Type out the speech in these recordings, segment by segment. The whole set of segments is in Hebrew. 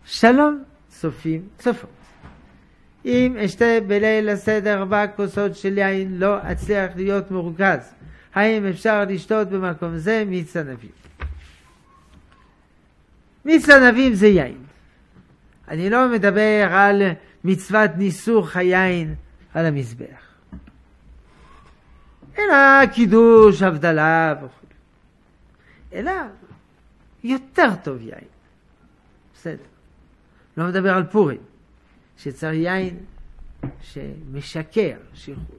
שלום צופים צופות. אם אשתה בליל הסדר 4 כוסות של יין לא אצליח להיות מרוכז, האם אפשר לשתות במקום זה מיץ ענבים? מיץ ענבים זה יין. אני לא מדבר על מצוות ניסוך היין על המזבח, אלא קידוש, הבדלה וכו'. אלא יותר טוב יין. בסדר. לא מדבר על פורים, שצריך יין שמשקר שחרור.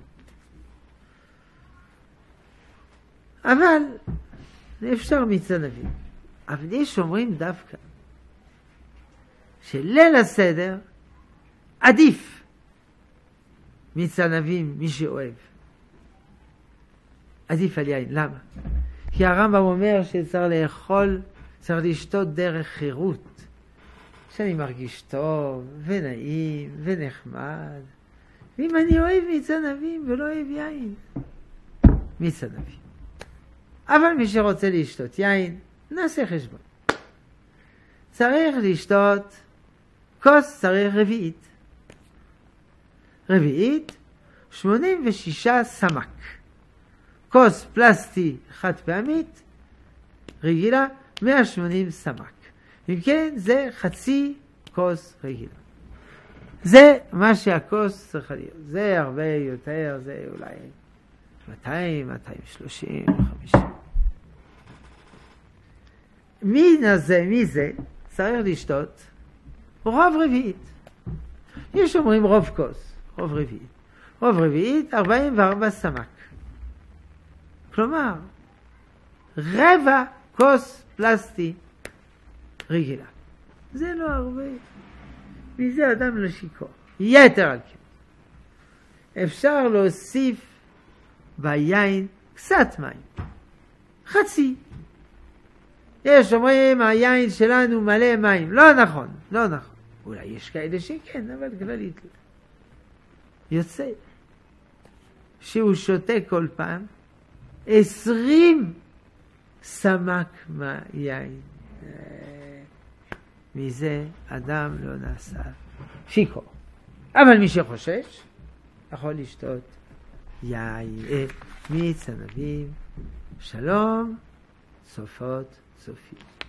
אבל אפשר מיץ ענבים. אבל יש אומרים דווקא שליל הסדר עדיף מיץ ענבים, מי שאוהב. עדיף על יין. למה? כי הרמב"ם אומר שצריך לאכול, צריך לשתות דרך חירות. שאני מרגיש טוב ונעים ונחמד. ואם אני אוהב מיץ ענבים ולא אוהב יין, מיץ ענבים. אבל מי שרוצה לשתות יין, נעשה חשבון. צריך לשתות כוס, צריך רביעית. רביעית, 86 סמ"ק. כוס פלסטי חד פעמית, רגילה, 180 סמ"ק. אם כן, זה חצי כוס רגילה. זה מה שהכוס צריכה להיות. זה הרבה יותר, זה אולי 200, 230, 50. מי זה צריך לשתות רוב רביעית. יש אומרים רוב כוס, רוב רביעית. רוב רביעית 44 סמ"ק. כלומר, רבע כוס פלסטי רגילה. זה לא הרבה. מזה אדם לא שיכור. יתר על כן. אפשר להוסיף ביין קצת מים. חצי. יש אומרים היין שלנו מלא מים. לא נכון, לא נכון. אולי יש כאלה שכן, אבל כללית לא. יוצא שהוא שותה כל פעם 20 סמ"ק מהיין. מזה אדם לא נעשה שיכור. אבל מי שחושש יכול לשתות יין, מיץ ענבים. שלום צופות צופים.